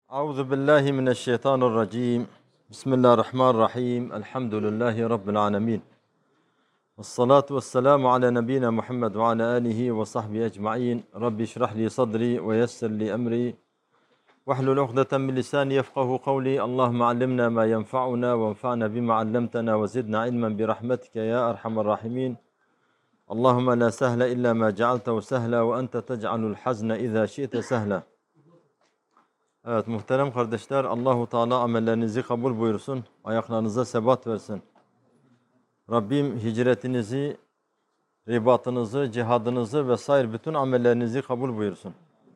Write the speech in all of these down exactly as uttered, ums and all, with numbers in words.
Euzu billahi mineşşeytanirracim. Bismillahirrahmanirrahim. Elhamdülillahi rabbil alamin. Ves salatu vesselamu ala nebiyyina Muhammed ve ala alihi ve sahbihi ecmaîn. Rabbi şrah li sadri ve yessir li emri. Vahlul ukdeten min lisani yefkahu kavli. Allahumme allimna ma yenfa'una ve enfa'na bima allamtana ve zidna ilmen bi rahmetike ya erhamer rahimin. Allahumme la sehle illa ma cealtehu sehla ve ente tec'alul hazne iza şi'te sehla. Evet muhterem kardeşler, Allahu Teala amellerinizi kabul buyursun, ayaklarınıza sebat versin. Rabbim hicretinizi, ribatınızı, cihadınızı vesaire bütün amellerinizi kabul buyursun.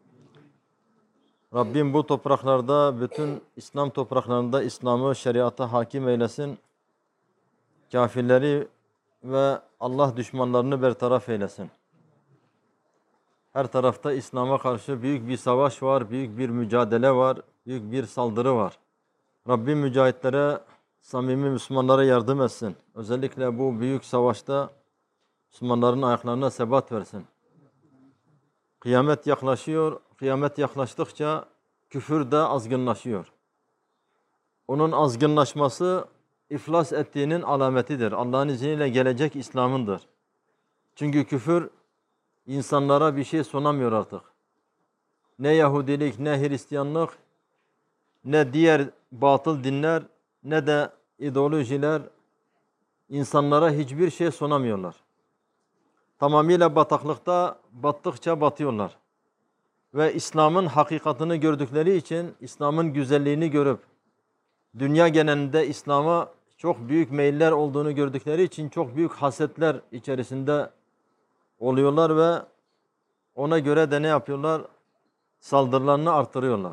Rabbim bu topraklarda, bütün İslam topraklarında İslam'ı, şeriatı hakim eylesin. Kafirleri ve Allah düşmanlarını bertaraf eylesin. Her tarafta İslam'a karşı büyük bir savaş var, büyük bir mücadele var, büyük bir saldırı var. Rabbim mücahitlere, samimi Müslümanlara yardım etsin. Özellikle bu büyük savaşta Müslümanların ayaklarına sebat versin. Kıyamet yaklaşıyor, kıyamet yaklaştıkça küfür de azgınlaşıyor. Onun azgınlaşması iflas ettiğinin alametidir. Allah'ın izniyle gelecek İslam'ındır. Çünkü küfür İnsanlara bir şey sunamıyor artık. Ne Yahudilik, ne Hristiyanlık, ne diğer batıl dinler, ne de ideolojiler insanlara hiçbir şey sunamıyorlar. Tamamıyla bataklıkta battıkça batıyorlar. Ve İslam'ın hakikatini gördükleri için, İslam'ın güzelliğini görüp, dünya genelinde İslam'a çok büyük meyiller olduğunu gördükleri için çok büyük hasetler içerisinde oluyorlar ve ona göre de ne yapıyorlar? Saldırılarını artırıyorlar.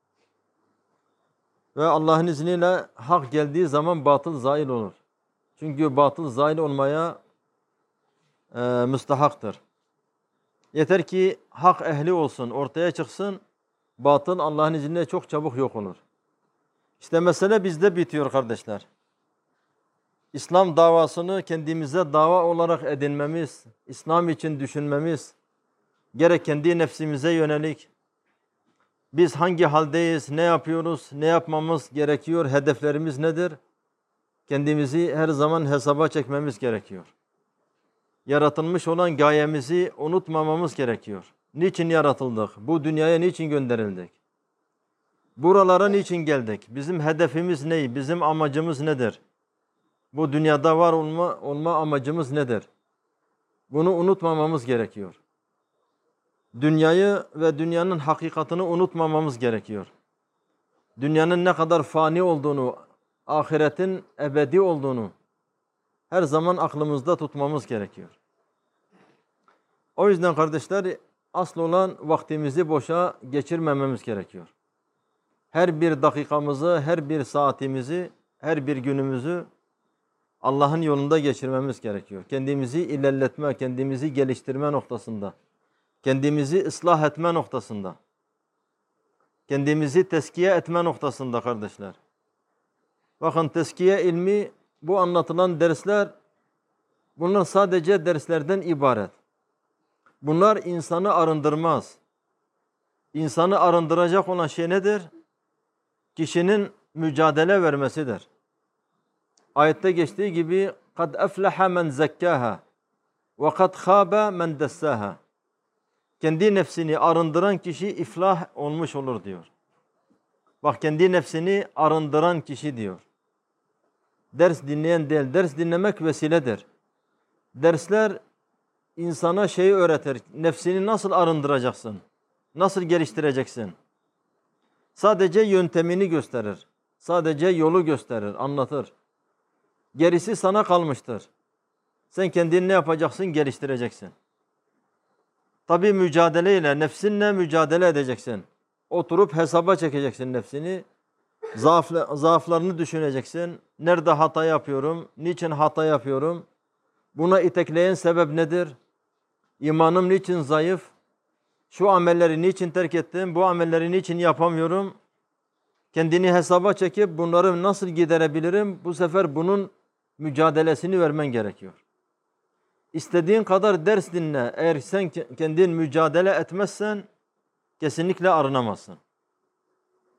Ve Allah'ın izniyle hak geldiği zaman batıl zail olur. Çünkü batıl zail olmaya e, müstahaktır. Yeter ki hak ehli olsun, ortaya çıksın, batıl Allah'ın izniyle çok çabuk yok olur. İşte mesele bizde bitiyor kardeşler. İslam davasını kendimize dava olarak edinmemiz, İslam için düşünmemiz, gerek kendi nefsimize yönelik, biz hangi haldeyiz, ne yapıyoruz, ne yapmamız gerekiyor, hedeflerimiz nedir? Kendimizi her zaman hesaba çekmemiz gerekiyor. Yaratılmış olan gayemizi unutmamamız gerekiyor. Niçin yaratıldık? Bu dünyaya niçin gönderildik? Buralara niçin geldik? Bizim hedefimiz ne? Bizim amacımız nedir? Bu dünyada var olma, olma amacımız nedir? Bunu unutmamamız gerekiyor. Dünyayı ve dünyanın hakikatini unutmamamız gerekiyor. Dünyanın ne kadar fani olduğunu, ahiretin ebedi olduğunu her zaman aklımızda tutmamız gerekiyor. O yüzden kardeşler, asıl olan vaktimizi boşa geçirmememiz gerekiyor. Her bir dakikamızı, her bir saatimizi, her bir günümüzü Allah'ın yolunda geçirmemiz gerekiyor. Kendimizi ilerletme, kendimizi geliştirme noktasında, kendimizi ıslah etme noktasında, kendimizi teskiye etme noktasında kardeşler. Bakın teskiye ilmi, bu anlatılan dersler, bunlar sadece derslerden ibaret. Bunlar insanı arındırmaz. İnsanı arındıracak olan şey nedir? Kişinin mücadele vermesidir. Ayette geçtiği gibi kad efleha men zekkaha ve kad khaba men dessaha. Kendi nefsini arındıran kişi iflah olmuş olur diyor. Bak, kendi nefsini arındıran kişi diyor. Ders dinleyen değil, ders dinlemek vesiledir. Dersler insana şeyi öğretir. Nefsini nasıl arındıracaksın? Nasıl geliştireceksin? Sadece yöntemini gösterir. Sadece yolu gösterir, anlatır. Gerisi sana kalmıştır. Sen kendini ne yapacaksın? Geliştireceksin. Tabi mücadeleyle, nefsinle mücadele edeceksin. Oturup hesaba çekeceksin nefsini. Zaaf, zaaflarını düşüneceksin. Nerede hata yapıyorum? Niçin hata yapıyorum? Buna itekleyen sebep nedir? İmanım niçin zayıf? Şu amelleri niçin terk ettim? Bu amelleri niçin yapamıyorum? Kendini hesaba çekip bunları nasıl giderebilirim? Bu sefer bunun mücadelesini vermen gerekiyor. İstediğin kadar ders dinle. Eğer sen kendin mücadele etmezsen kesinlikle arınamazsın.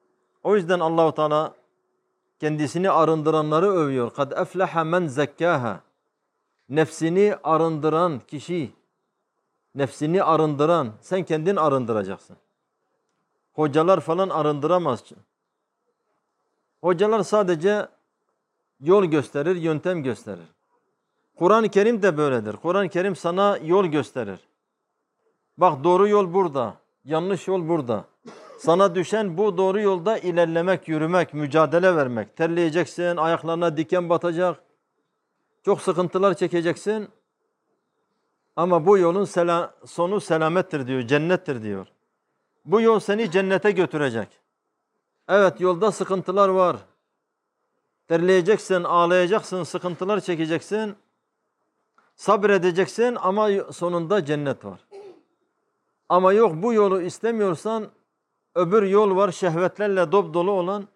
O yüzden Allahu Teala kendisini arındıranları övüyor. Kad efleha men zekkaha. Nefsini arındıran kişi, nefsini arındıran, sen kendin arındıracaksın. Hocalar falan arındıramaz. Hocalar sadece yol gösterir, yöntem gösterir. Kur'an-ı Kerim de böyledir. Kur'an-ı Kerim sana yol gösterir. Bak doğru yol burada, yanlış yol burada. Sana düşen bu doğru yolda ilerlemek, yürümek, mücadele vermek. Terleyeceksin, ayaklarına diken batacak. Çok sıkıntılar çekeceksin. Ama bu yolun sela sonu selamettir diyor, cennettir diyor. Bu yol seni cennete götürecek. Evet, yolda sıkıntılar var. Terleyeceksin, ağlayacaksın, sıkıntılar çekeceksin. Sabredeceksin ama sonunda cennet var. Ama yok, bu yolu istemiyorsan öbür yol var, şehvetlerle dop dolu olan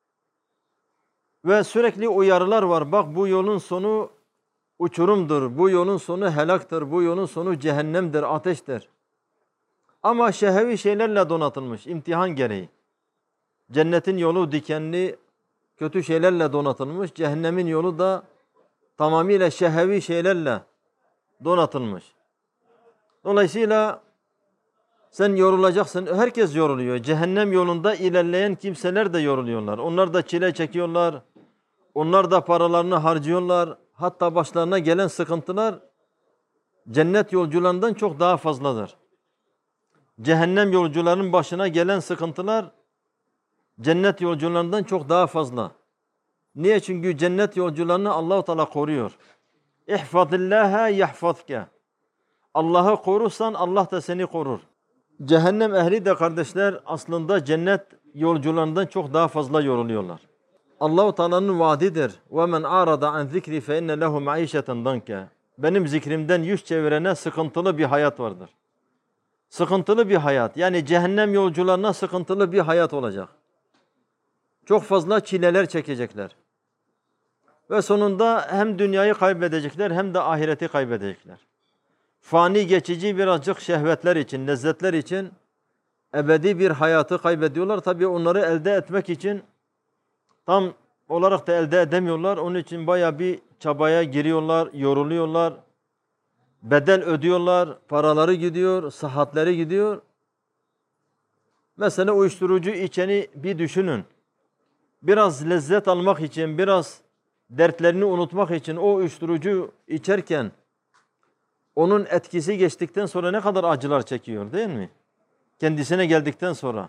ve sürekli uyarılar var. Bak, bu yolun sonu uçurumdur, bu yolun sonu helaktır, bu yolun sonu cehennemdir, ateştir. Ama şehvi şeylerle donatılmış, imtihan gereği. Cennetin yolu dikenli, kötü şeylerle donatılmış. Cehennemin yolu da tamamıyla şehvi şeylerle donatılmış. Dolayısıyla sen yorulacaksın. Herkes yoruluyor. Cehennem yolunda ilerleyen kimseler de yoruluyorlar. Onlar da çile çekiyorlar. Onlar da paralarını harcıyorlar. Hatta başlarına gelen sıkıntılar cennet yolcularından çok daha fazladır. Cehennem yolcularının başına gelen sıkıntılar cennet yolcularından çok daha fazla. Niye? Çünkü cennet yolcularını Allah-u Teala koruyor. İhfazillâhe yahfazke. Allah'ı korursan Allah da seni korur. Cehennem ehli de kardeşler aslında cennet yolcularından çok daha fazla yoruluyorlar. Allah-u Teala'nın vaadidir. وَمَنْ عَارَضَ عَنْ ذِكْرِ فَاِنَّ لَهُ مَعِيشَةً ضَنْكَ. Benim zikrimden yüz çevirene sıkıntılı bir hayat vardır. Sıkıntılı bir hayat. Yani cehennem yolcularına sıkıntılı bir hayat olacak. Çok fazla çileler çekecekler. Ve sonunda hem dünyayı kaybedecekler hem de ahireti kaybedecekler. Fani, geçici birazcık şehvetler için, lezzetler için ebedi bir hayatı kaybediyorlar. Tabii onları elde etmek için tam olarak da elde edemiyorlar. Onun için bayağı bir çabaya giriyorlar, yoruluyorlar. Bedel ödüyorlar, paraları gidiyor, sıhhatleri gidiyor. Mesela uyuşturucu içeni bir düşünün. Biraz lezzet almak için, biraz dertlerini unutmak için o uyuşturucu içerken onun etkisi geçtikten sonra ne kadar acılar çekiyor, değil mi? Kendisine geldikten sonra.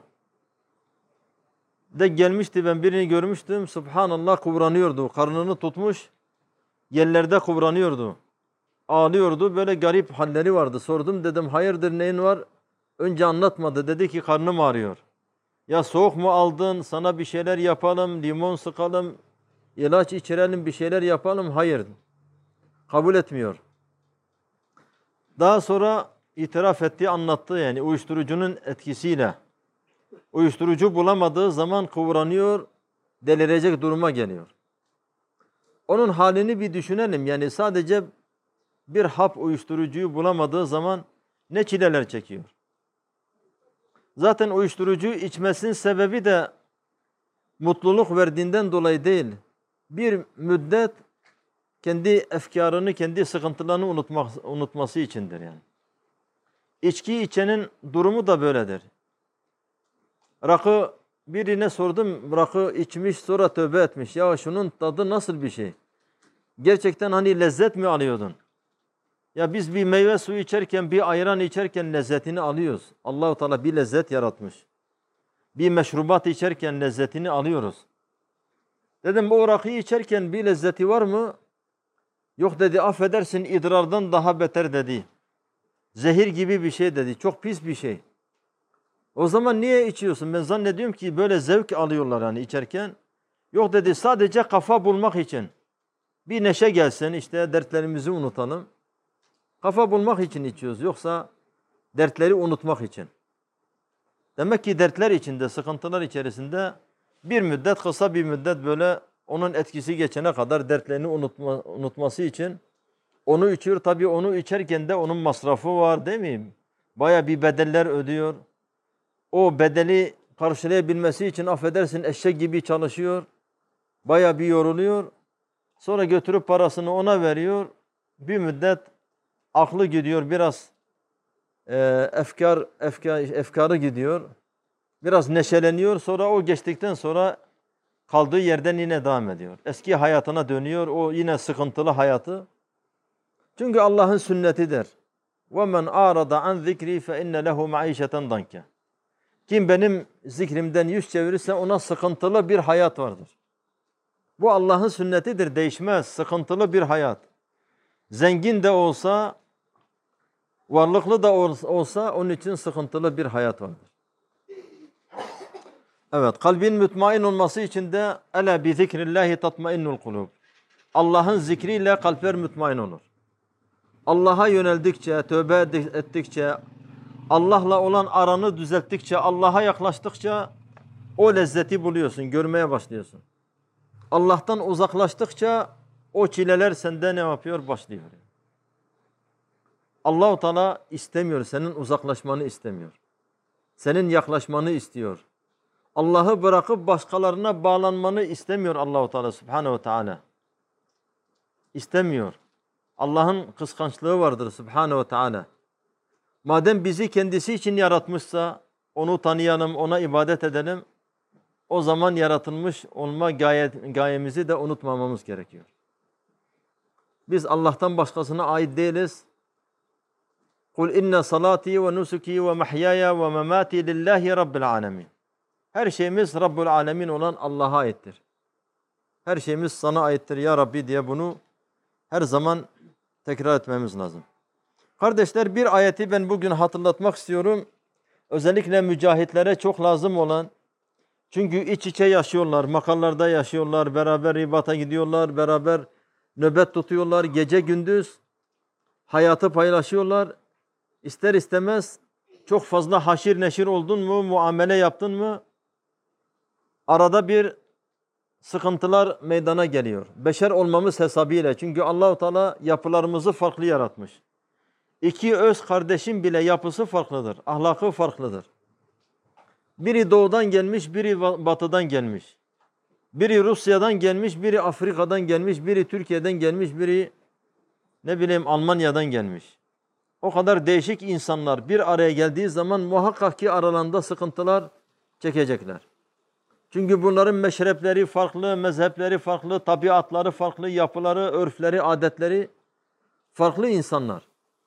De gelmişti, ben birini görmüştüm. Subhanallah, kıvranıyordu. Karnını tutmuş, yerlerde kıvranıyordu. Ağlıyordu. Böyle garip halleri vardı. Sordum, dedim hayırdır, neyin var? Önce anlatmadı. Dedi ki karnım ağrıyor. Ya soğuk mu aldın? Sana bir şeyler yapalım, limon sıkalım, ilaç içirelim, bir şeyler yapalım. Hayır. Kabul etmiyor. Daha sonra itiraf etti, anlattı, yani uyuşturucunun etkisiyle. Uyuşturucu bulamadığı zaman kıvranıyor, delirecek duruma geliyor. Onun halini bir düşünelim. Yani sadece bir hap uyuşturucuyu bulamadığı zaman ne çileler çekiyor. Zaten uyuşturucu içmesinin sebebi de mutluluk verdiğinden dolayı değil. Bir müddet kendi efkarını, kendi sıkıntılarını unutmak, unutması içindir yani. İçki içenin durumu da böyledir. Rakı, birine sordum, rakı içmiş sonra tövbe etmiş. Ya şunun tadı nasıl bir şey? Gerçekten hani lezzet mi alıyordun? Ya biz bir meyve suyu içerken, bir ayran içerken lezzetini alıyoruz. Allah-u Teala bir lezzet yaratmış. Bir meşrubat içerken lezzetini alıyoruz. Dedim, bu rakıyı içerken bir lezzeti var mı? Yok dedi, affedersin, idrardan daha beter dedi. Zehir gibi bir şey dedi, çok pis bir şey. O zaman niye içiyorsun? Ben zannediyorum ki böyle zevk alıyorlar hani içerken. Yok dedi, sadece kafa bulmak için. Bir neşe gelsin, işte dertlerimizi unutalım. Kafa bulmak için içiyoruz, yoksa dertleri unutmak için. Demek ki dertler içinde, sıkıntılar içerisinde bir müddet, kısa bir müddet böyle onun etkisi geçene kadar dertlerini unutma, unutması için onu içiyor. Tabii onu içerken de onun masrafı var, değil mi? Baya bir bedeller ödüyor. O bedeli karşılayabilmesi için affedersin eşek gibi çalışıyor. Bayağı bir yoruluyor. Sonra götürüp parasını ona veriyor. Bir müddet aklı gidiyor, biraz e, efkar, efkar, efkarı gidiyor. Biraz neşeleniyor. Sonra o geçtikten sonra kaldığı yerden yine devam ediyor. Eski hayatına dönüyor. O yine sıkıntılı hayatı. Çünkü Allah'ın sünnetidir. وَمَنْ أَعْرَضَ عَنْ ذِكْرِي فَاِنَّ لَهُ مَعِيشَةً ضَنْكَ. Kim benim zikrimden yüz çevirirse ona sıkıntılı bir hayat vardır. Bu Allah'ın sünnetidir, değişmez. Sıkıntılı bir hayat. Zengin de olsa, varlıklı da olsa onun için sıkıntılı bir hayat vardır. Evet, kalbin mütmain olması için de ela bi zikrillahi tatmainnul kulub. Allah'ın zikriyle kalpler mütmain olur. Allah'a yöneldikçe, tövbe ettikçe, Allah'la olan aranı düzelttikçe, Allah'a yaklaştıkça o lezzeti buluyorsun, görmeye başlıyorsun. Allah'tan uzaklaştıkça o çileler sende ne yapıyor? Başlıyor. Allah-u Teala istemiyor, senin uzaklaşmanı istemiyor. Senin yaklaşmanı istiyor. Allah'ı bırakıp başkalarına bağlanmanı istemiyor Allah-u Teala Subhanahu ve Teala. İstemiyor. Allah'ın kıskançlığı vardır Subhanahu ve Teala. Madem bizi kendisi için yaratmışsa, onu tanıyalım, ona ibadet edelim, o zaman yaratılmış olma gaye, gayemizi de unutmamamız gerekiyor. Biz Allah'tan başkasına ait değiliz. Kul inne salati ve nusuki ve mahyaya ve memati lillahi rabbil alemin. Her şeyimiz Rabbul Alemin olan Allah'a aittir. Her şeyimiz sana aittir ya Rabbi diye bunu her zaman tekrar etmemiz lazım. Kardeşler, bir ayeti ben bugün hatırlatmak istiyorum. Özellikle mücahitlere çok lazım olan, çünkü iç içe yaşıyorlar, makallarda yaşıyorlar, beraber ribata gidiyorlar, beraber nöbet tutuyorlar, gece gündüz hayatı paylaşıyorlar. İster istemez çok fazla haşir neşir oldun mu, muamele yaptın mı, arada bir sıkıntılar meydana geliyor. Beşer olmamız hesabıyla, çünkü Allah-u Teala yapılarımızı farklı yaratmış. İki öz kardeşin bile yapısı farklıdır, ahlakı farklıdır. Biri doğudan gelmiş, biri batıdan gelmiş. Biri Rusya'dan gelmiş, biri Afrika'dan gelmiş, biri Türkiye'den gelmiş, biri ne bileyim Almanya'dan gelmiş. O kadar değişik insanlar bir araya geldiği zaman muhakkak ki aralarında sıkıntılar çekecekler. Çünkü bunların meşrepleri farklı, mezhepleri farklı, tabiatları farklı, yapıları, örfleri, adetleri farklı insanlar.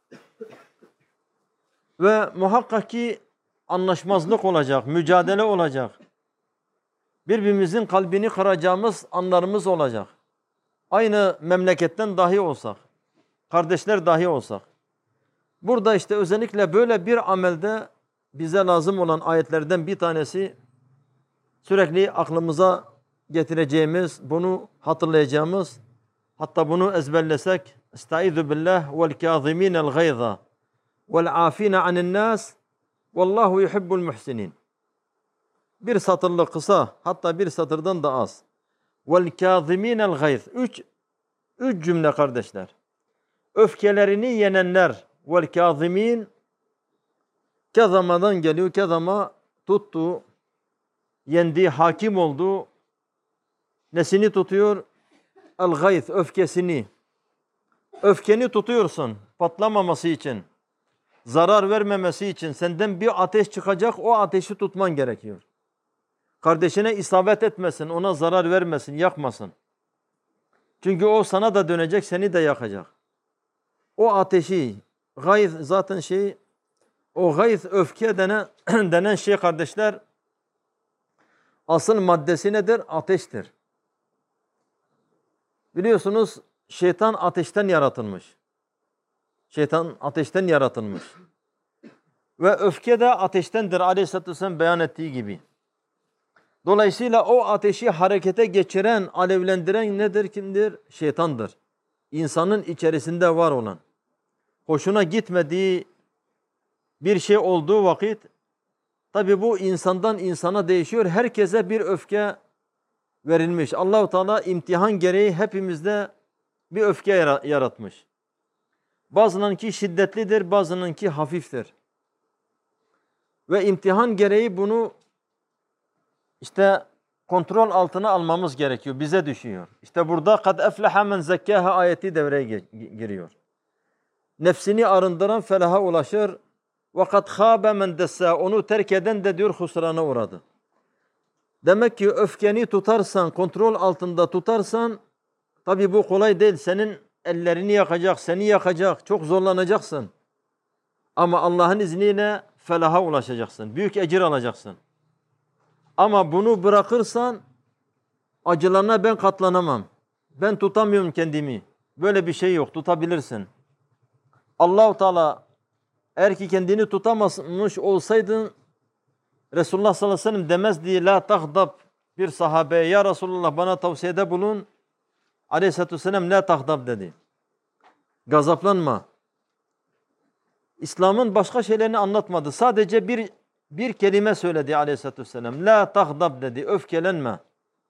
Ve muhakkak ki anlaşmazlık olacak, mücadele olacak. Birbirimizin kalbini kıracağımız anlarımız olacak. Aynı memleketten dahi olsak, kardeşler dahi olsak. Burada işte özellikle böyle bir amelde bize lazım olan ayetlerden bir tanesi, sürekli aklımıza getireceğimiz, bunu hatırlayacağımız, hatta bunu ezberlesek, Estaizu billah vel kâzimînel gayza vel afîne anin nâs vallahu yuhibbul muhsinin. Bir satırlık kısa, hatta bir satırdan da az. Vel kâzimînel gayz. Üç, üç cümle kardeşler. Öfkelerini yenenler. Vel kâzimîn, kezamadan geliyor, kezama tuttu, yendi, hakim oldu. Nesini tutuyor? El gayz, öfkesini. Öfkeni tutuyorsun patlamaması için, zarar vermemesi için. Senden bir ateş çıkacak, o ateşi tutman gerekiyor. Kardeşine isabet etmesin, ona zarar vermesin, yakmasın. Çünkü o sana da dönecek, seni de yakacak. O ateşi, gayz zaten şey, o gayz, öfke denen, denen şey kardeşler, asıl maddesi nedir? Ateştir. Biliyorsunuz şeytan ateşten yaratılmış. Şeytan ateşten yaratılmış. Ve öfke de ateştendir Aleyhisselatü Vesselam beyan ettiği gibi. Dolayısıyla o ateşi harekete geçiren, alevlendiren nedir, kimdir? Şeytandır. İnsanın içerisinde var olan. Hoşuna gitmediği bir şey olduğu vakit, tabi bu insandan insana değişiyor. Herkese bir öfke verilmiş. Allah-u Teala imtihan gereği hepimizde bir öfke yaratmış. Bazınınki şiddetlidir, bazınınki hafiftir. Ve imtihan gereği bunu işte kontrol altına almamız gerekiyor. Bize düşüyor. İşte burada kad efleha men zekkaha ayeti devreye giriyor. Nefsini arındıran felaha ulaşır. Ve kad khâbe men dessâ. Onu terk eden de diyor husrana uğradı. Demek ki öfkeni tutarsan, kontrol altında tutarsan, tabi bu kolay değil. Senin ellerini yakacak, seni yakacak, çok zorlanacaksın. Ama Allah'ın izniyle felaha ulaşacaksın. Büyük ecir alacaksın. Ama bunu bırakırsan, acılarına ben katlanamam. Ben tutamıyorum kendimi. Böyle bir şey yok, tutabilirsin. Allah-u Teala eğer ki kendini tutamamış olsaydın, Resulullah sallallahu aleyhi ve sellem demezdi, la tahdab bir sahabeye, ya Resulullah bana tavsiyede bulun. Aleyhisselatü vesselam la tahdab dedi. Gazaplanma. İslam'ın başka şeylerini anlatmadı. Sadece bir bir kelime söyledi Aleyhisselatü vesselam. La tahdab dedi. Öfkelenme.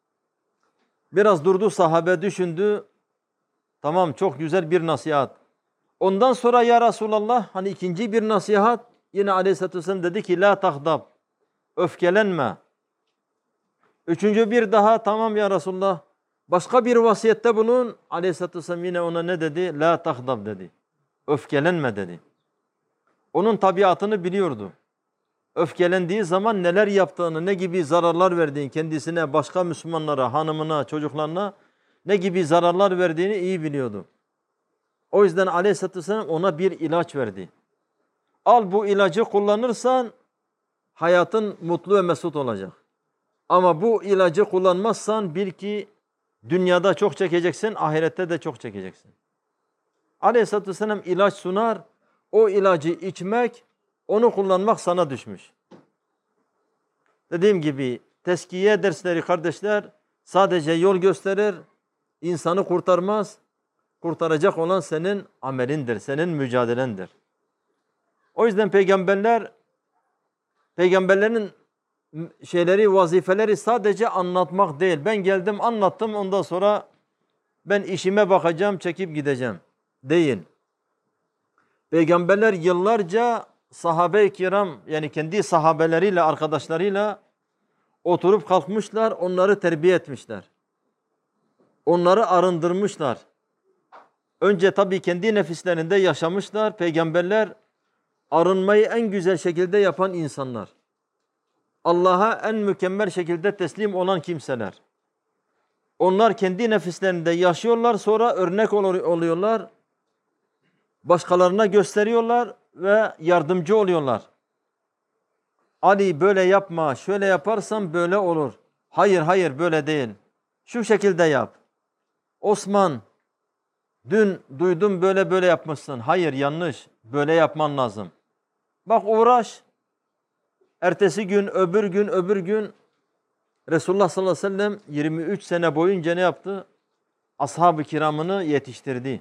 Biraz durdu sahabe, düşündü. Tamam, çok güzel bir nasihat. Ondan sonra ya Resulallah, hani ikinci bir nasihat, yine Aleyhisselatü vesselam dedi ki la tahdab. Öfkelenme. Üçüncü bir daha, tamam ya Resulullah, başka bir vasiyette bulun. Aleyhisselatü vesselam yine ona ne dedi? La tahdab dedi. Öfkelenme dedi. Onun tabiatını biliyordu. Öfkelendiği zaman neler yaptığını, ne gibi zararlar verdiğini kendisine, başka Müslümanlara, hanımına, çocuklarına ne gibi zararlar verdiğini iyi biliyordu. O yüzden Aleyhisselatü vesselam ona bir ilaç verdi. Al bu ilacı kullanırsan hayatın mutlu ve mesut olacak. Ama bu ilacı kullanmazsan bil ki dünyada çok çekeceksin, ahirette de çok çekeceksin. Aleyhisselatü vesselam ilaç sunar, o ilacı içmek, onu kullanmak sana düşmüş. Dediğim gibi teskiye dersleri kardeşler sadece yol gösterir, insanı kurtarmaz. Kurtaracak olan senin amelindir, senin mücadelendir. O yüzden peygamberler, peygamberlerin şeyleri, vazifeleri sadece anlatmak değil. Ben geldim anlattım, ondan sonra ben işime bakacağım, çekip gideceğim. Değil. Peygamberler yıllarca sahabe-i kiram, yani kendi sahabeleriyle, arkadaşlarıyla oturup kalkmışlar, onları terbiye etmişler. Onları arındırmışlar. Önce tabii kendi nefislerinde yaşamışlar. Peygamberler arınmayı en güzel şekilde yapan insanlar. Allah'a en mükemmel şekilde teslim olan kimseler. Onlar kendi nefislerinde yaşıyorlar, sonra örnek oluyorlar. Başkalarına gösteriyorlar ve yardımcı oluyorlar. Ali böyle yapma, şöyle yaparsan böyle olur. Hayır hayır böyle değil. Şu şekilde yap. Osman, dün duydum böyle böyle yapmışsın. Hayır yanlış, böyle yapman lazım. Bak uğraş. Ertesi gün, öbür gün, öbür gün Resulullah sallallahu aleyhi ve sellem yirmi üç sene boyunca ne yaptı? Ashab-ı kiramını yetiştirdi.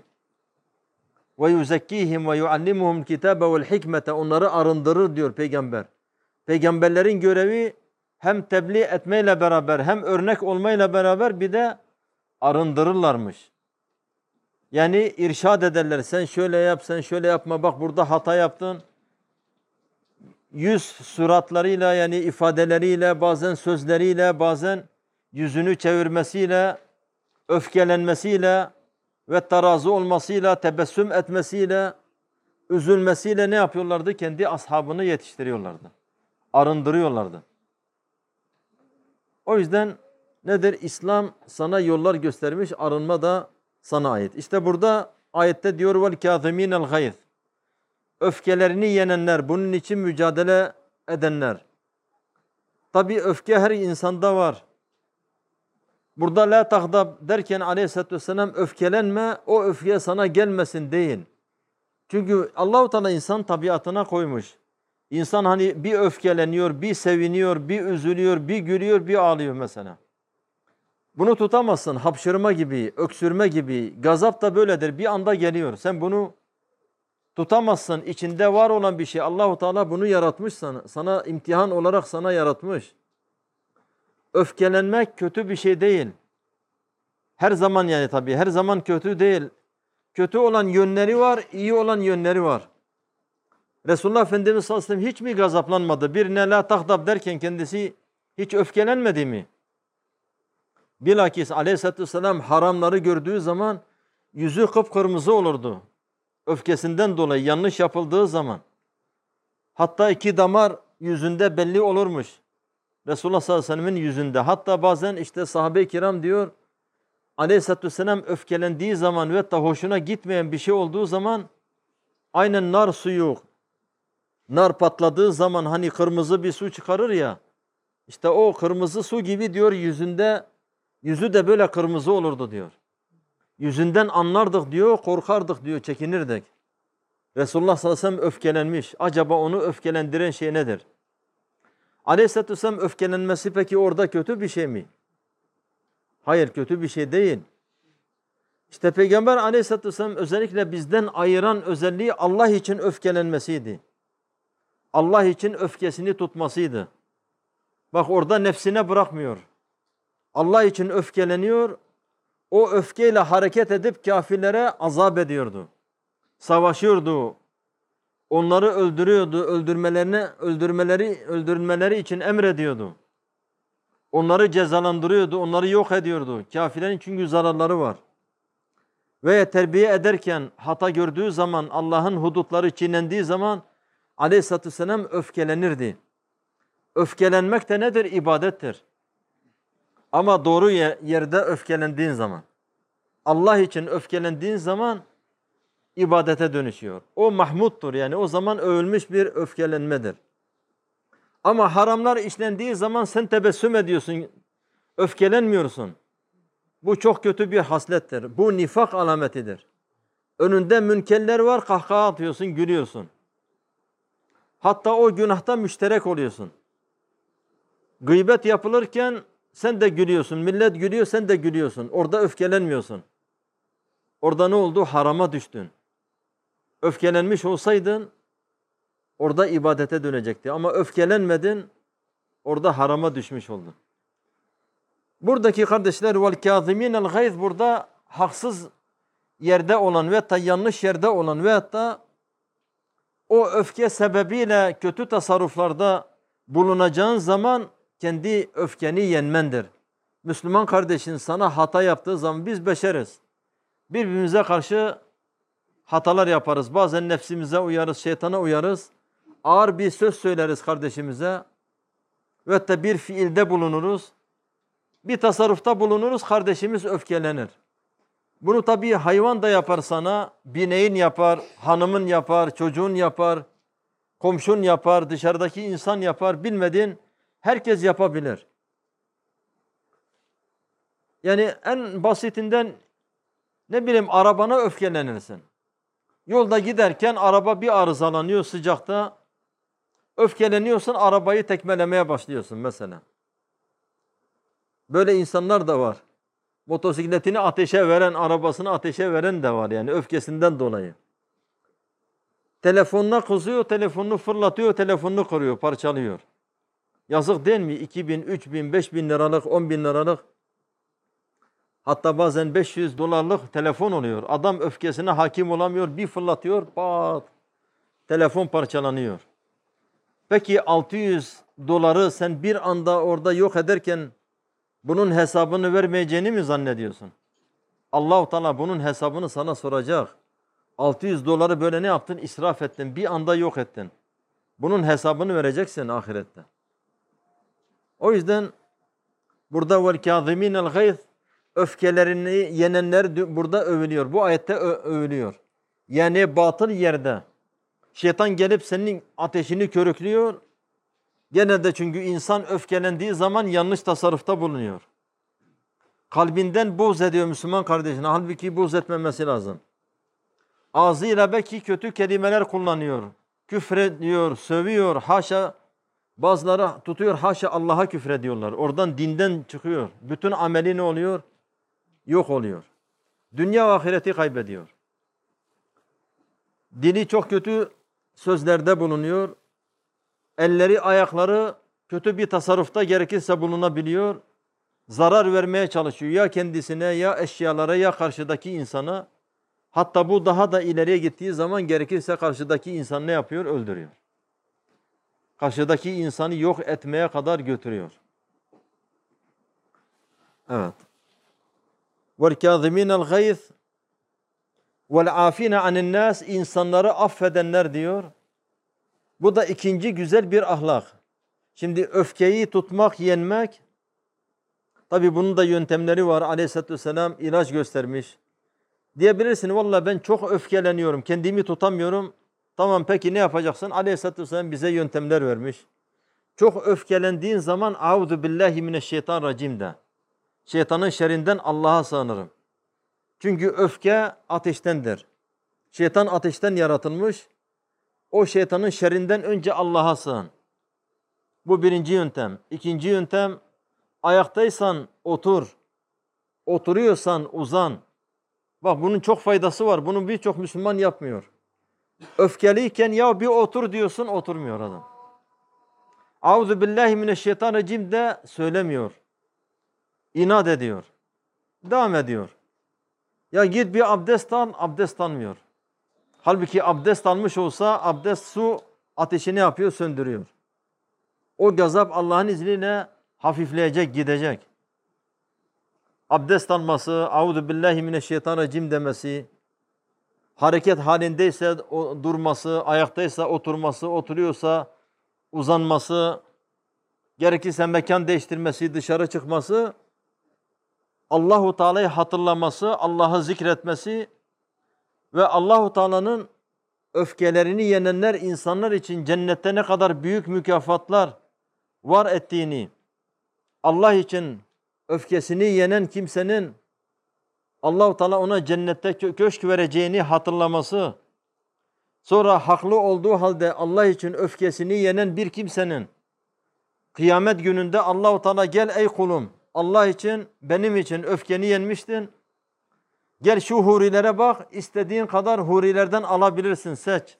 Ve yuzekkihim ve yuallimuhum kitabe vel hikmete, onları arındırır diyor peygamber. Peygamberlerin görevi hem tebliğ etmeyle beraber hem örnek olmayla beraber bir de arındırırlarmış. Yani irşad ederler. Sen şöyle yap, sen şöyle yapma. Bak burada hata yaptın. Yüz suratlarıyla, yani ifadeleriyle, bazen sözleriyle, bazen yüzünü çevirmesiyle, öfkelenmesiyle ve tarazı olmasıyla, tebessüm etmesiyle, üzülmesiyle ne yapıyorlardı? Kendi ashabını yetiştiriyorlardı. Arındırıyorlardı. O yüzden nedir? İslam sana yollar göstermiş, arınma da sana ait. İşte burada ayette diyor vel kâzimînel gayz. Öfkelerini yenenler, bunun için mücadele edenler. Tabi öfke her insanda var. Burada la tahdab derken aleyhissalatü vesselam öfkelenme, o öfke sana gelmesin değil. Çünkü Allah-u Teala insan tabiatına koymuş. İnsan hani bir öfkeleniyor, bir seviniyor, bir üzülüyor, bir gülüyor, bir ağlıyor mesela. Bunu tutamazsın. Hapşırma gibi, öksürme gibi. Gazap da böyledir. Bir anda geliyor. Sen bunu tutamazsın. İçinde var olan bir şey. Allah-u Teala bunu yaratmış sana. Sana imtihan olarak sana yaratmış. Öfkelenmek kötü bir şey değil. Her zaman, yani tabii her zaman kötü değil. Kötü olan yönleri var, iyi olan yönleri var. Resulullah Efendimiz sallallahu aleyhi ve sellem hiç mi gazaplanmadı? Birine la tahdab derken kendisi Hiç öfkelenmedi mi? Bilakis Aleyhisselatü Vesselam haramları gördüğü zaman yüzü kıpkırmızı olurdu. Öfkesinden dolayı yanlış yapıldığı zaman. Hatta iki damar yüzünde belli olurmuş. Resulullah sallallahu aleyhi ve sellem'in yüzünde. Hatta bazen işte sahabe-i kiram diyor, Aleyhisselatü Vesselam öfkelendiği zaman ve da hoşuna gitmeyen bir şey olduğu zaman aynen nar suyu, nar patladığı zaman hani kırmızı bir su çıkarır ya, işte o kırmızı su gibi diyor yüzünde, yüzü de böyle kırmızı olurdu diyor. Yüzünden anlardık diyor, korkardık diyor, çekinirdik. Resulullah sallallahu aleyhi ve sellem öfkelenmiş. Acaba onu öfkelendiren şey nedir? Aleyhisselatü Vesselam öfkelenmesi peki orada kötü bir şey mi? Hayır, kötü bir şey değil. İşte Peygamber Aleyhisselatü Vesselam özellikle bizden ayıran özelliği Allah için öfkelenmesiydi. Allah için öfkesini tutmasıydı. Bak orada nefsine bırakmıyor. Allah için öfkeleniyor. O öfkeyle hareket edip kafirlere azap ediyordu. Savaşıyordu. Onları öldürüyordu. Öldürmelerini, öldürmeleri, öldürülmeleri için emrediyordu. Onları cezalandırıyordu. Onları yok ediyordu. Kafirlerin çünkü zararları var. Ve terbiye ederken hata gördüğü zaman, Allah'ın hudutları çiğnendiği zaman Aleyhisselatü Vesselam öfkelenirdi. Öfkelenmek de nedir? İbadettir. Ama doğru yerde öfkelendiğin zaman, Allah için öfkelendiğin zaman ibadete dönüşüyor. O mahmuttur, yani o zaman övülmüş bir öfkelenmedir. Ama haramlar işlendiği zaman sen tebessüm ediyorsun, öfkelenmiyorsun. Bu çok kötü bir haslettir. Bu nifak alametidir. Önünde münkerler var, kahkaha atıyorsun, gülüyorsun. Hatta o günahta müşterek oluyorsun. Gıybet yapılırken sen de gülüyorsun. Millet gülüyor, sen de gülüyorsun. Orada öfkelenmiyorsun. Orada ne oldu? Harama düştün. Öfkelenmiş olsaydın orada ibadete dönecekti. Ama öfkelenmedin, orada harama düşmüş oldun. Buradaki kardeşler vel kâzimînel gayz, burada haksız yerde olan ve hatta yanlış yerde olan ve hatta o öfke sebebiyle kötü tasarruflarda bulunacağın zaman kendi öfkeni yenmendir. Müslüman kardeşin sana hata yaptığı zaman biz beşeriz. Birbirimize karşı hatalar yaparız. Bazen nefsimize uyarız, şeytana uyarız. Ağır bir söz söyleriz kardeşimize. Ve hatta bir fiilde bulunuruz. Bir tasarrufta bulunuruz, kardeşimiz öfkelenir. Bunu tabii hayvan da yapar sana, bineğin yapar, hanımın yapar, çocuğun yapar, komşun yapar, dışarıdaki insan yapar, bilmediğin herkes yapabilir. Yani en basitinden ne bileyim arabana öfkelenirsin. Yolda giderken araba bir arızalanıyor sıcakta, öfkeleniyorsun, arabayı tekmelemeye başlıyorsun mesela. Böyle insanlar da var. Motosikletini ateşe veren, arabasını ateşe veren de var yani öfkesinden dolayı. Telefonuna kızıyor, telefonunu fırlatıyor, telefonunu kırıyor, parçalıyor. Yazık değil mi? iki bin, üç bin, beş bin liralık, on bin liralık, hatta bazen beş yüz dolarlık telefon oluyor. Adam öfkesine hakim olamıyor, bir fırlatıyor, pat, telefon parçalanıyor. Peki altı yüz doları sen bir anda orada yok ederken bunun hesabını vermeyeceğini mi zannediyorsun? Allah-u Teala bunun hesabını sana soracak. altı yüz doları böyle ne yaptın? İsraf ettin. Bir anda yok ettin. Bunun hesabını vereceksin ahirette. O yüzden burada vel kâzimînel gayz, öfkelerini yenenler burada övülüyor. Bu ayette övülüyor. Yani batıl yerde şeytan gelip senin ateşini körüklüyor. Genelde çünkü insan öfkelendiği zaman yanlış tasarrufta bulunuyor. Kalbinden buğz ediyor Müslüman kardeşine. Halbuki buğz etmemesi lazım. Ağzıyla belki kötü kelimeler kullanıyor. Küfrediyor, sövüyor, haşa. Bazıları tutuyor, haşa Allah'a küfrediyorlar. Oradan dinden çıkıyor. Bütün ameli ne oluyor? Yok oluyor. Dünya ve ahireti kaybediyor. Dili çok kötü sözlerde bulunuyor. Elleri, ayakları kötü bir tasarrufta gerekirse bulunabiliyor. Zarar vermeye çalışıyor. Ya kendisine, ya eşyalara, ya karşıdaki insana. Hatta bu daha da ileriye gittiği zaman gerekirse karşıdaki insan ne yapıyor? Öldürüyor. Karşıdaki insanı yok etmeye kadar götürüyor. Evet. وَالْكَاظِمِينَ الْغَيْظِ وَالْعَافِينَ عَنِ النَّاسِ insanları affedenler diyor. Bu da ikinci güzel bir ahlak. Şimdi öfkeyi tutmak, yenmek, tabi bunun da yöntemleri var. Aleyhisselatü Vesselam ilaç göstermiş. Diyebilirsin, vallahi ben çok öfkeleniyorum, kendimi tutamıyorum. Tamam, peki ne yapacaksın? Aleyhisselatü Vesselam bize yöntemler vermiş. Çok öfkelendiğin zaman "Auzu billahi mineşşeytanirracim" de. Şeytanın şerrinden Allah'a sığınırım. Çünkü öfke ateştendir. Şeytan ateşten yaratılmış. O şeytanın şerrinden önce Allah'a sığın. Bu birinci yöntem. İkinci yöntem, ayaktaysan otur. Oturuyorsan uzan. Bak, bunun çok faydası var. Bunu birçok Müslüman yapmıyor. Öfkeliyken ya bir otur diyorsun, oturmuyor adam. Auzu billahi mineşşeytanirracim de söylemiyor. İnat ediyor. Devam ediyor. Ya git bir abdest al, abdest almıyor. Halbuki abdest almış olsa abdest su ateşini yapıyor, söndürüyor. O gazap Allah'ın izniyle hafifleyecek, gidecek. Abdest alması, "Auzu billahi mineşşeytanirracim" demesi, hareket halindeyse o durması, ayaktaysa oturması, oturuyorsa uzanması, gerekirse mekan değiştirmesi, dışarı çıkması, Allahu Teala'yı hatırlaması, Allah'ı zikretmesi ve Allahu Teala'nın öfkelerini yenenler insanlar için cennette ne kadar büyük mükafatlar var ettiğini, Allah için öfkesini yenen kimsenin Allahu Teala ona cennette köşk vereceğini hatırlaması, sonra haklı olduğu halde Allah için öfkesini yenen bir kimsenin kıyamet gününde Allahu Teala "Gel ey kulum, Allah için, benim için öfkeni yenmiştin. Gel şu hurilere bak, istediğin kadar hurilerden alabilirsin, seç"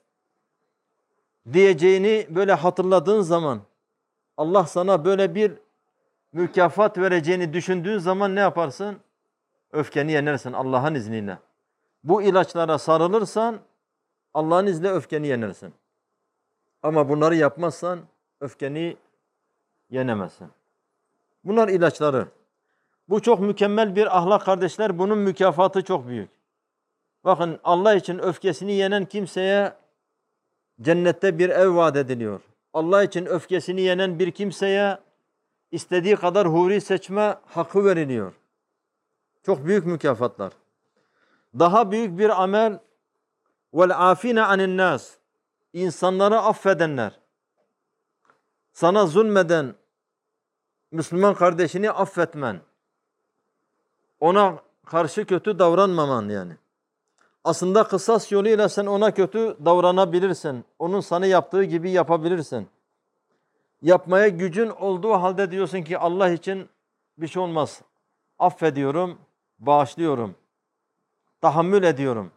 diyeceğini böyle hatırladığın zaman, Allah sana böyle bir mükafat vereceğini düşündüğün zaman ne yaparsın? Öfkeni yenersin Allah'ın izniyle. Bu ilaçlara sarılırsan Allah'ın izniyle öfkeni yenersin. Ama bunları yapmazsan öfkeni yenemezsin. Bunlar ilaçları. Bu çok mükemmel bir ahlak kardeşler. Bunun mükafatı çok büyük. Bakın, Allah için öfkesini yenen kimseye cennette bir ev vaat ediliyor. Allah için öfkesini yenen bir kimseye istediği kadar huri seçme hakkı veriliyor. Çok büyük mükafatlar. Daha büyük bir amel, vel afine anin nas. İnsanları affedenler. Sana zulmeden Müslüman kardeşini affetmen. Ona karşı kötü davranmaman yani. Aslında kısas yoluyla sen ona kötü davranabilirsin. Onun sana yaptığı gibi yapabilirsin. Yapmaya gücün olduğu halde diyorsun ki Allah için bir şey olmaz. Affediyorum, bağışlıyorum, tahammül ediyorum.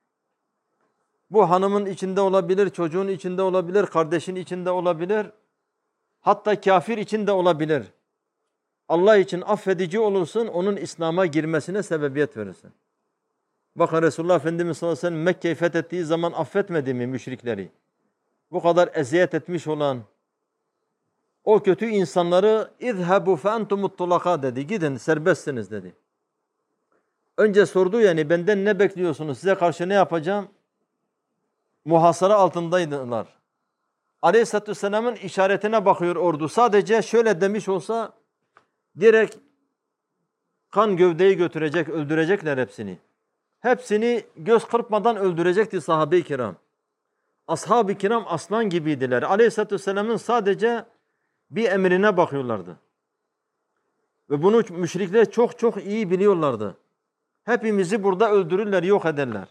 Bu hanımın içinde olabilir, çocuğun içinde olabilir, kardeşin içinde olabilir. Hatta kafir içinde olabilir. Allah için affedici olursun, onun İslam'a girmesine sebebiyet verirsin. Bakın, Resulullah Efendimiz sallallahu aleyhi ve sellem Mekke'yi fethettiği zaman affetmedi mi müşrikleri? Bu kadar eziyet etmiş olan o kötü insanları "İzhebu fe entumut tulaka" dedi. Gidin, serbestsiniz dedi. Önce sordu, yani benden ne bekliyorsunuz? Size karşı ne yapacağım? Muhasara altındaydılar. Aleyhisselatü Vesselam'ın işaretine bakıyor ordu. Sadece şöyle demiş olsa direkt kan gövdeyi götürecek, öldürecekler hepsini. Hepsini göz kırpmadan öldürecekti sahabe-i kiram. Ashab-ı kiram aslan gibiydiler. Aleyhisselatü Vesselam'ın sadece bir emrine bakıyorlardı. Ve bunu müşrikler çok çok iyi biliyorlardı. Hepimizi burada öldürürler, yok ederler.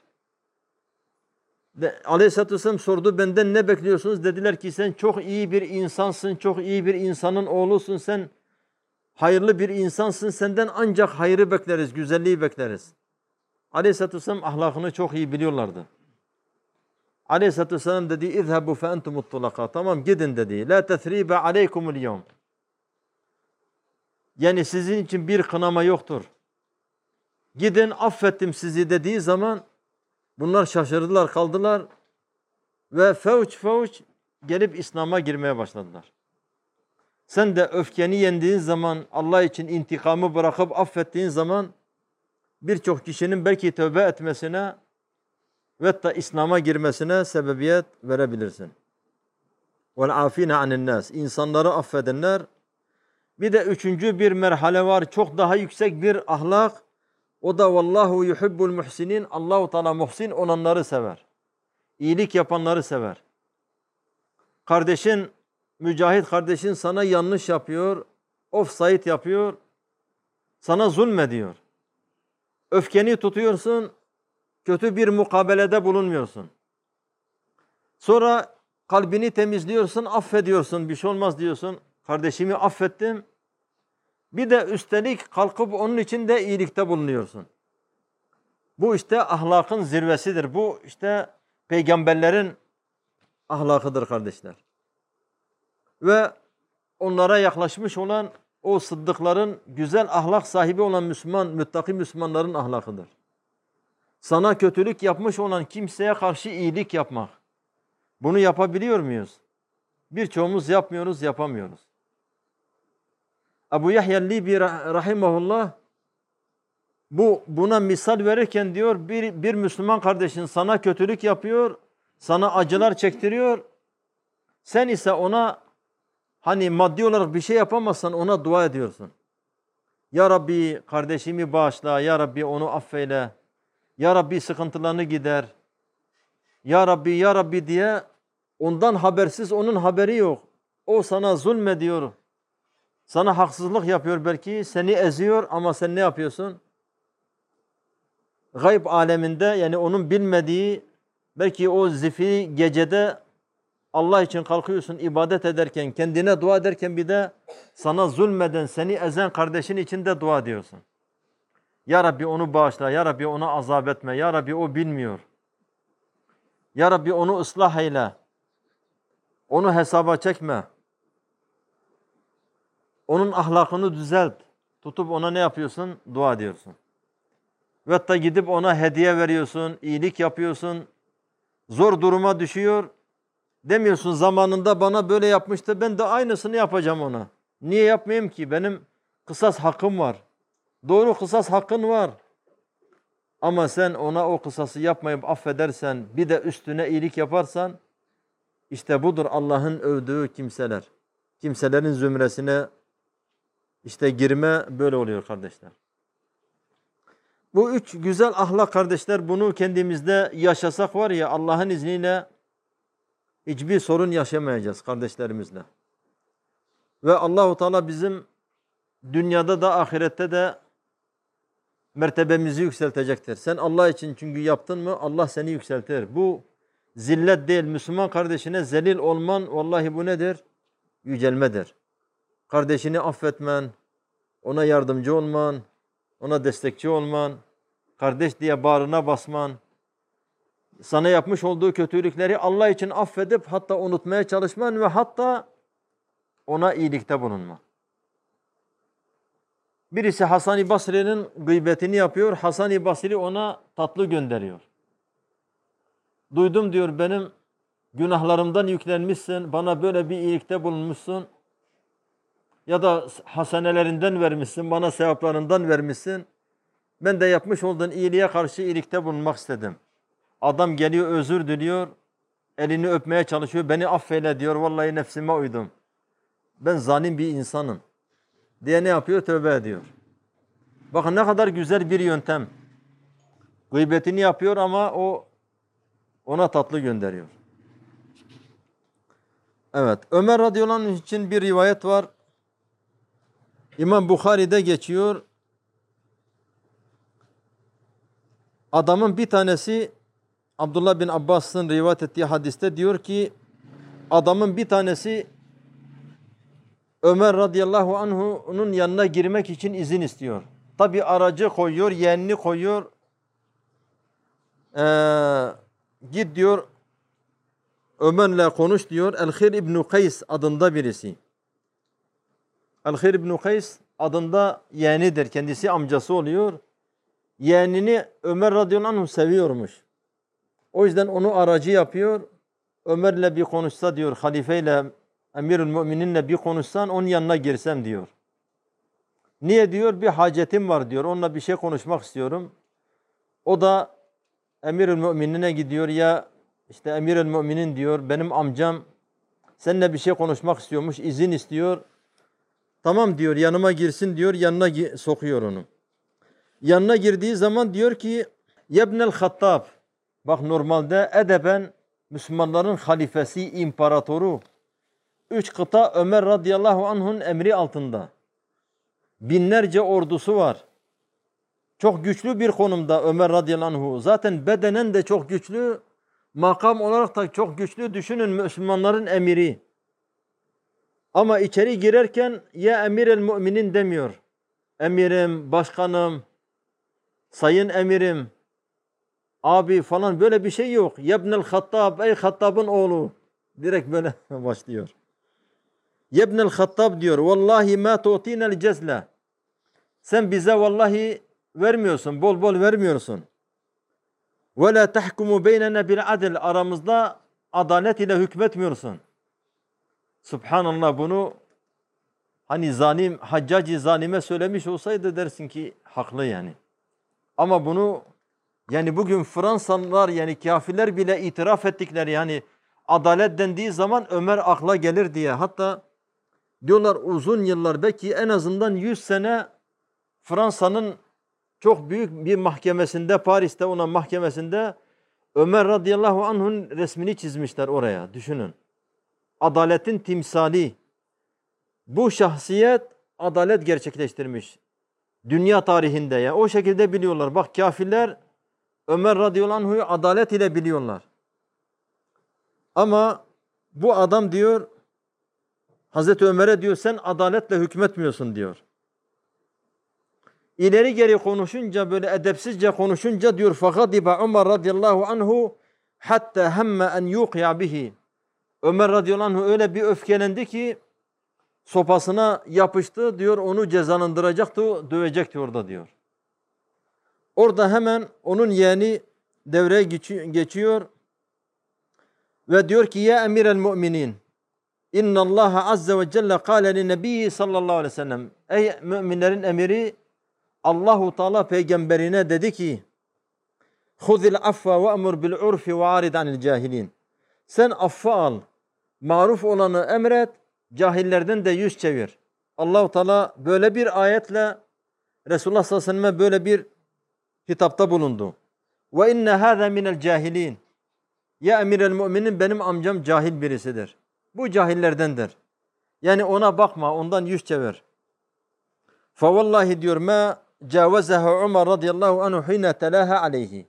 Aleyhisselatü Vesselam sordu, benden ne bekliyorsunuz? Dediler ki sen çok iyi bir insansın, çok iyi bir insanın oğlusun, sen hayırlı bir insansın, senden ancak hayrı bekleriz, güzelliği bekleriz. Aleyhisselatü Vesselam ahlakını çok iyi biliyorlardı. Aleyhisselatü Vesselam dedi, "İzhebu fe entumut tulaka." Tamam, gidin dedi. "La tesribe aleykumul yevm." Yani sizin için bir kınama yoktur. Gidin, affettim sizi dediği zaman bunlar şaşırdılar, kaldılar ve fevç fevç gelip İslam'a girmeye başladılar. Sen de öfkeni yendiğin zaman, Allah için intikamı bırakıp affettiğin zaman birçok kişinin belki tövbe etmesine ve hatta İslam'a girmesine sebebiyet verebilirsin. وَالْعَافِينَ عَنِ النَّاسِ İnsanları affedenler. Bir de üçüncü bir merhale var. Çok daha yüksek bir ahlak. O da vallahu yuhibbul muhsinin. Allahu Teala muhsin olanları sever. İyilik yapanları sever. Kardeşin, mücahit kardeşin sana yanlış yapıyor, offside yapıyor, sana zulmediyor. Öfkeni tutuyorsun, kötü bir mukabelede bulunmuyorsun. Sonra kalbini temizliyorsun, affediyorsun, bir şey olmaz diyorsun. Kardeşimi affettim. Bir de üstelik kalkıp onun için de iyilikte bulunuyorsun. Bu işte ahlakın zirvesidir. Bu işte peygamberlerin ahlakıdır kardeşler. Ve onlara yaklaşmış olan o sıddıkların, güzel ahlak sahibi olan Müslüman, müttaki Müslümanların ahlakıdır. Sana kötülük yapmış olan kimseye karşı iyilik yapmak. Bunu yapabiliyor muyuz? Birçoğumuz yapmıyoruz, yapamıyoruz. Ebu Yahya Libi rahimahullah bu buna misal verirken diyor bir, bir Müslüman kardeşin sana kötülük yapıyor, sana acılar çektiriyor. Sen ise ona hani maddi olarak bir şey yapamazsan ona dua ediyorsun. Ya Rabbi kardeşimi bağışla, Ya Rabbi onu affeyle, Ya Rabbi sıkıntılarını gider, Ya Rabbi Ya Rabbi diye ondan habersiz, onun haberi yok. O sana zulmediyor, sana haksızlık yapıyor belki, seni eziyor ama sen ne yapıyorsun? Gayb aleminde yani onun bilmediği belki o zifi gecede Allah için kalkıyorsun ibadet ederken, kendine dua ederken bir de sana zulmeden, seni ezen kardeşin için de dua ediyorsun. Ya Rabbi onu bağışla, Ya Rabbi ona azap etme, Ya Rabbi o bilmiyor. Ya Rabbi onu ıslah eyle, onu hesaba çekme. Onun ahlakını düzelt. Tutup ona ne yapıyorsun? Dua ediyorsun. Ve hatta gidip ona hediye veriyorsun, iyilik yapıyorsun. Zor duruma düşüyor. Demiyorsun zamanında bana böyle yapmıştı, ben de aynısını yapacağım ona. Niye yapmayayım ki? Benim kısas hakkım var. Doğru kısas hakkın var. Ama sen ona o kısası yapmayıp affedersen, bir de üstüne iyilik yaparsan, işte budur Allah'ın övdüğü kimseler. Kimselerin zümresine işte girme böyle oluyor kardeşler. Bu üç güzel ahlak kardeşler, bunu kendimizde yaşasak var ya Allah'ın izniyle hiçbir sorun yaşamayacağız kardeşlerimizle. Ve Allahu Teala bizim dünyada da ahirette de mertebemizi yükseltecektir. Sen Allah için çünkü yaptın mı Allah seni yükseltir. Bu zillet değil. Müslüman kardeşine zelil olman vallahi bu nedir? Yücelmedir. Kardeşini affetmen, ona yardımcı olman, ona destekçi olman, kardeş diye bağrına basman, sana yapmış olduğu kötülükleri Allah için affedip hatta unutmaya çalışman ve hatta ona iyilikte bulunman. Birisi Hasan-ı Basri'nin gıybetini yapıyor. Hasan-ı Basri ona tatlı gönderiyor. Duydum diyor benim günahlarımdan yüklenmişsin, bana böyle bir iyilikte bulunmuşsun. Ya da hasenelerinden vermişsin, bana sevaplarından vermişsin. Ben de yapmış olduğun iyiliğe karşı iyilikte bulunmak istedim. Adam geliyor özür diliyor, elini öpmeye çalışıyor, beni affeyle diyor, vallahi nefsime uydum. Ben zalim bir insanım diye ne yapıyor? Tövbe ediyor. Bakın ne kadar güzel bir yöntem. Gıybetini yapıyor ama o ona tatlı gönderiyor. Evet, Ömer radıyallahu anh için bir rivayet var. İmam Bukhari'de geçiyor. Adamın bir tanesi Abdullah bin Abbas'ın rivayet ettiği hadiste diyor ki adamın bir tanesi Ömer radıyallahu anhu'nun yanına girmek için izin istiyor. Tabi aracı koyuyor, yeğenini koyuyor. Ee, git diyor Ömer'le konuş diyor. El-Hir İbn Kays adında birisi. El-Hir İbn Kays adında yeğenidir. Kendisi amcası oluyor. Yeğenini Ömer radıyallahu anh seviyormuş. O yüzden onu aracı yapıyor. Ömer'le bir konuşsa diyor, halifeyle Emirül Mümininle bir konuşsan onun yanına girsem diyor. Niye diyor? Bir hacetim var diyor. Onunla bir şey konuşmak istiyorum. O da Emirül Müminine gidiyor. Ya işte Emirül Müminin diyor, benim amcam seninle bir şey konuşmak istiyormuş. İzin istiyor. Tamam diyor, yanıma girsin diyor. Yanına gi- sokuyor onu. Yanına girdiği zaman diyor ki Yebnel Hattab. Bak normalde edeben Müslümanların halifesi, imparatoru. Üç kıta Ömer radıyallahu anh'un emri altında. Binlerce ordusu var. Çok güçlü bir konumda Ömer radıyallahu anhu. Zaten bedenen de çok güçlü. Makam olarak da çok güçlü. Düşünün, Müslümanların emiri. Ama içeri girerken ya emir el müminin demiyor. Emirim, başkanım, sayın emirim, abi falan, böyle bir şey yok. Yebnel Hattab, ey Hattab'ın oğlu. Direkt böyle başlıyor. Yebnel Hattab diyor. Vallahi ma tu'tinel cezle. Sen bize vallahi vermiyorsun, bol bol vermiyorsun. Ve la tahkumu beynena bil adl. Aramızda adalet ile hükmetmiyorsun. Subhanallah, bunu hani zalim, Haccacı zalime söylemiş olsaydı dersin ki haklı yani. Ama bunu yani bugün Fransalılar, yani kafirler bile itiraf ettikleri, yani adalet dendiği zaman Ömer akla gelir diye. Hatta diyorlar uzun yıllar, belki en azından yüz sene Fransa'nın çok büyük bir mahkemesinde, Paris'te olan mahkemesinde Ömer radıyallahu anh'un resmini çizmişler oraya. Düşünün. Adaletin timsali. Bu şahsiyet adalet gerçekleştirmiş. Dünya tarihinde ya. O şekilde biliyorlar. Bak kafirler Ömer radıyallahu anh'u adalet ile biliyorlar. Ama bu adam diyor, Hazreti Ömer'e diyor, sen adaletle hükmetmiyorsun diyor. İleri geri konuşunca, böyle edepsizce konuşunca diyor, فَغَضِبَ Ömer radıyallahu anhu hatta hemme en yuqya bihi. Ömer radıyallahu anhu öyle bir öfkelendi ki sopasına yapıştı diyor, onu cezalandıracaktı, dövecekti orada diyor. Orada hemen onun yeğeni devreye geçiyor ve diyor ki ya emirel müminin, inna Allah azze ve celle kâle li nebiyyi sallallahu aleyhi ve sellem. Ey müminlerin emiri, Allahu Teala peygamberine dedi ki Huzil affa ve emur bil urfi ve arid anil cahilin. Sen affı al, maruf olanı emret, cahillerden de yüz çevir. Allahu Teala böyle bir ayetle Resulullah sallallahu aleyhi ve selleme böyle bir hitapta bulundu. Ve inne hâzâ minel cahilin. Ya emirel müminin, benim amcam cahil birisidir. Bu cahillerdendir. Yani ona bakma, ondan yüz çevir. Fa vallahi diyor ma cavazahu Ömer radıyallahu anhu hine telaha aleyhi.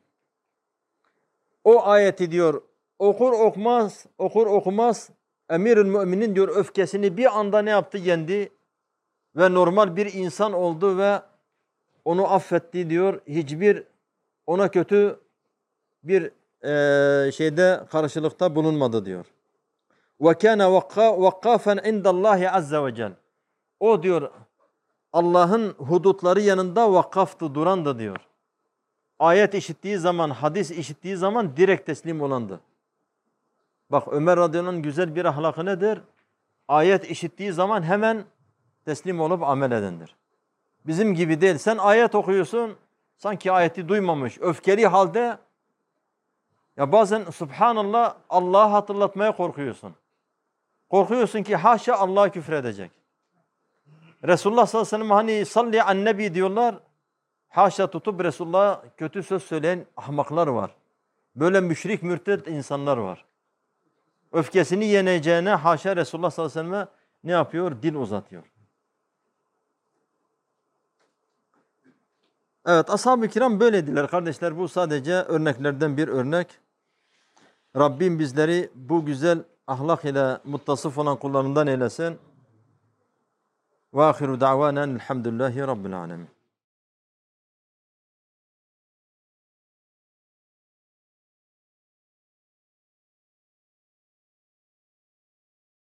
O ayeti diyor okur okumaz, okur okumaz emirül müminin diyor öfkesini bir anda ne yaptı? Yendi ve normal bir insan oldu ve onu affetti diyor. Hiçbir ona kötü bir e, şeyde karşılıkta bulunmadı diyor. Ve kana vakkafen indallahi azze ve cel. O diyor Allah'ın hudutları yanında vakaftı, durandı diyor. Ayet işittiği zaman, hadis işittiği zaman direkt teslim olandı. Bak Ömer radıyallahu anh'ın güzel bir ahlakı nedir? Ayet işittiği zaman hemen teslim olup amel edendir. Bizim gibi değil. Sen ayet okuyorsun, sanki ayeti duymamış, öfkeli halde. Ya bazen subhanallah Allah'ı hatırlatmaya korkuyorsun. Korkuyorsun ki haşa Allah'a küfredecek. Resulullah sallallahu aleyhi ve sellem hani salli an nebi diyorlar. Haşa tutup Resulullah'a kötü söz söyleyen ahmaklar var. Böyle müşrik, mürted insanlar var. Öfkesini yeneceğine haşa Resulullah sallallahu aleyhi ve sellem ne yapıyor? Dil uzatıyor. Evet, ashab-ı kiram böylediler kardeşler. Bu sadece örneklerden bir örnek. Rabbim bizleri bu güzel ahlak ile muttasıf olan kullarından eylesin. Ve ahiru da'vanen elhamdülillahi rabbil alemin.